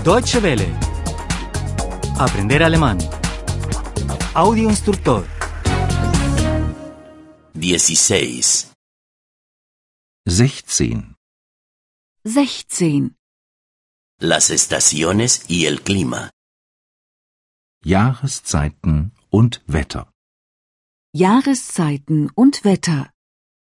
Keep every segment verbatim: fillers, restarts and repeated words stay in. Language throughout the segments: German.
Deutsche Welle. Aprender alemán. Audio instructor. dieciséis. sechzehn. sechzehn. Las estaciones y el clima. Jahreszeiten und Wetter. Jahreszeiten und Wetter.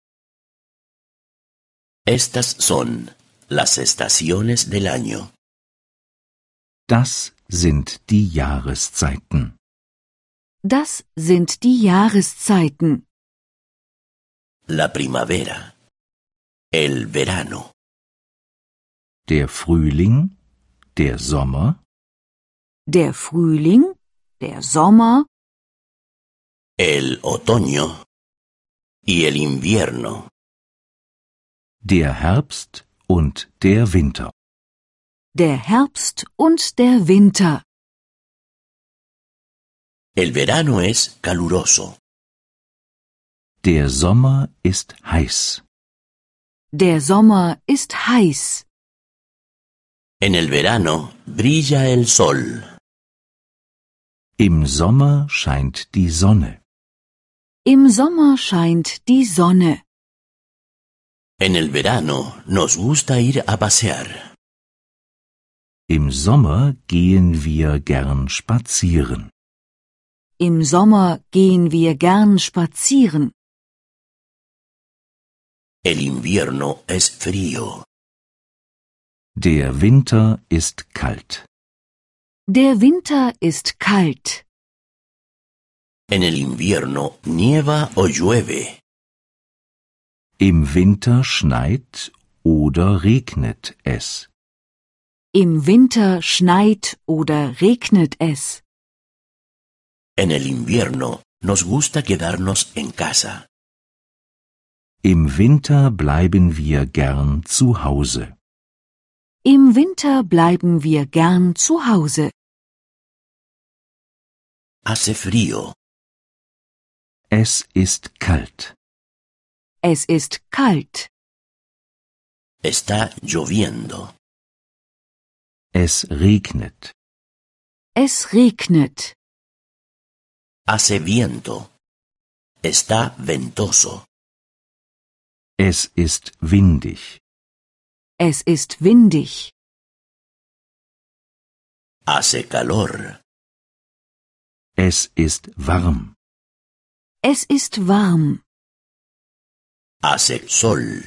Estas son las estaciones del año. Das sind die Jahreszeiten. Das sind die Jahreszeiten. La primavera. El verano. Der Frühling, der Sommer, Der Frühling, der Sommer, El otoño. Y el invierno. der Herbst und der Winter. der Herbst und der Winter. El verano es caluroso. Der Sommer ist heiß. Der Sommer ist heiß. En el verano brilla el sol. Im Sommer scheint die Sonne. Im Sommer scheint die Sonne. En el verano nos gusta ir a pasear. Im Sommer gehen wir gern spazieren. Im Sommer gehen wir gern spazieren. El invierno es frío. Der Winter ist kalt. Der Winter ist kalt. En el invierno nieva o llueve. Im Winter schneit oder regnet es. Im Winter schneit oder regnet es. En el invierno nos gusta quedarnos en casa. Im Winter bleiben wir gern zu Hause. Im Winter bleiben wir gern zu Hause. Hace frío. Es ist kalt. Es ist kalt. Está lloviendo. Es regnet. Es regnet. Hace viento. Está ventoso. Es ist windig. Es ist windig. Hace calor. Es ist warm. Es ist warm. Hace sol.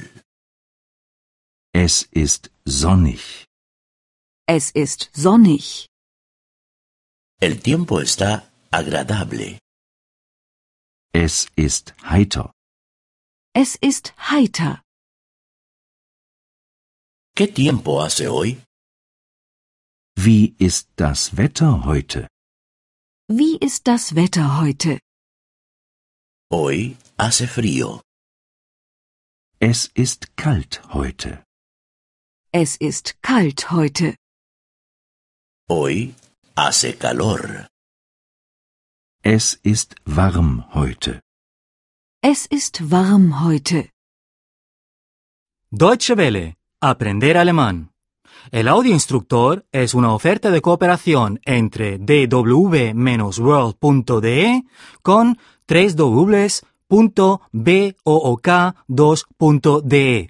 Es ist sonnig. Es ist sonnig. El tiempo está agradable. Es ist heiter. Es ist heiter. ¿Qué tiempo hace hoy? Wie ist das Wetter heute? Wie ist das Wetter heute? Hoy hace frío. Es ist kalt heute. Es ist kalt heute. Hoy hace calor. Es ist warm heute. Es ist warm heute. Deutsche Welle. Aprender alemán. El audio instructor es una oferta de cooperación entre d w world punto d e con w w w punto book dos punto d e.